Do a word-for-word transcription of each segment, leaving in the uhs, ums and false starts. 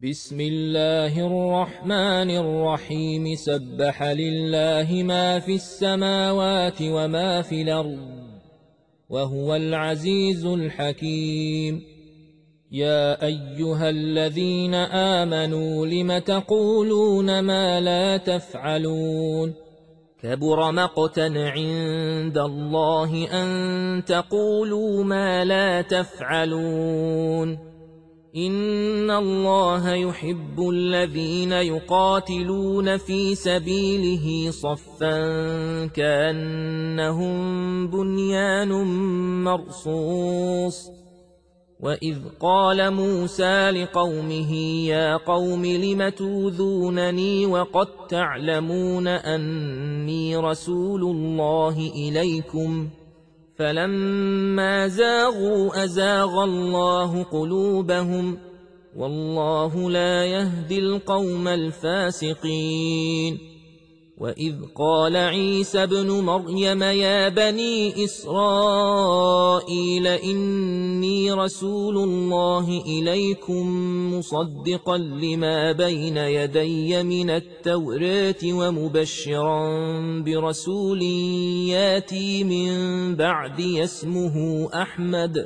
بسم الله الرحمن الرحيم سبح لله ما في السماوات وما في الأرض وهو العزيز الحكيم. يا أيها الذين آمنوا لم تقولون ما لا تفعلون كبر مقتا عند الله أن تقولوا ما لا تفعلون. إن الله يحب الذين يقاتلون في سبيله صفا كأنهم بنيان مرصوص. وإذ قال موسى لقومه يا قوم لم توذونني وقد تعلمون أني رسول الله إليكم فلما زاغوا أزاغ الله قلوبهم والله لا يهدي القوم الفاسقين. وإذ قال عيسى ابن مريم يا بني إسرائيل إني رسول الله إليكم مصدقا لما بين يدي من التوراة ومبشرا برسول ياتي من بعدي اسمه أحمد.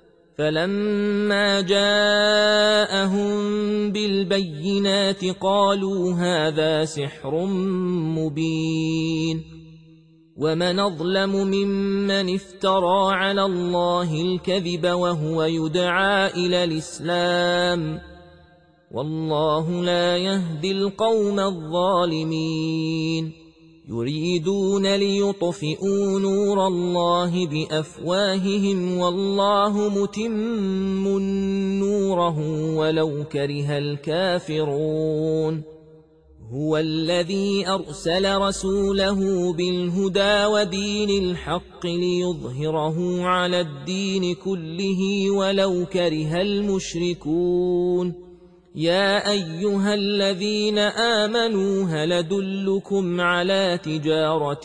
فلما جاءهم بالبينات قالوا هذا سحر مبين. ومن أظلم ممن افترى على الله الكذب وهو يدعى إلى الإسلام والله لا يهدي القوم الظالمين. يريدون ليطفئوا نور الله بأفواههم والله متم نوره ولو كره الكافرون. هو الذي أرسل رسوله بالهدى ودين الحق ليظهره على الدين كله ولو كره المشركون. يا أيها الذين آمنوا هل أدلكم على تجارة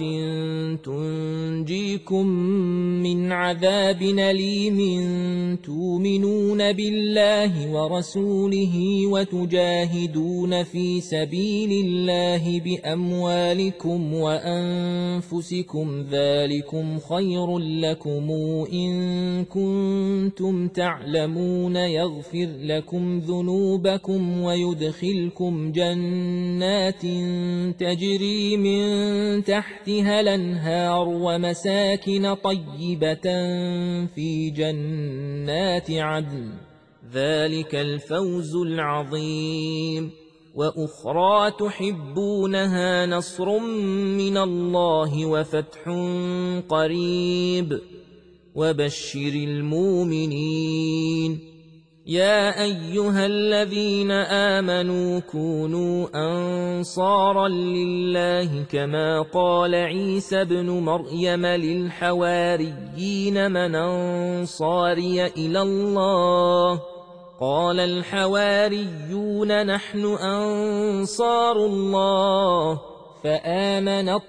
تنجيكم من عذاب أليم تؤمنون بالله ورسوله وتجاهدون في سبيل الله بأموالكم وأنفسكم ذلكم خير لكم إن كنتم تعلمون يغفر لكم ذنوبكم ويدخلكم جنات تجري من تحتها الأنهار ومساكن طيبة في جنات عدن ذلك الفوز العظيم. وأخرى تحبونها نصر من الله وفتح قريب وبشر المؤمنين. يا أيها الذين آمنوا كونوا أنصارا لله كما قال عيسى ابن مريم للحواريين من أنصاري إلى الله قال الحواريون نحن أنصار الله. فآمنت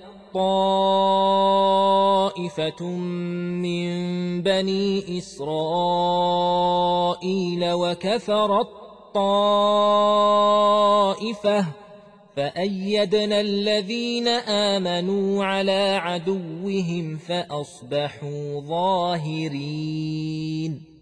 طائفة من بني إسرائيل وكفرت طائفة فأيدنا الذين آمنوا على عدوهم فأصبحوا ظاهرين.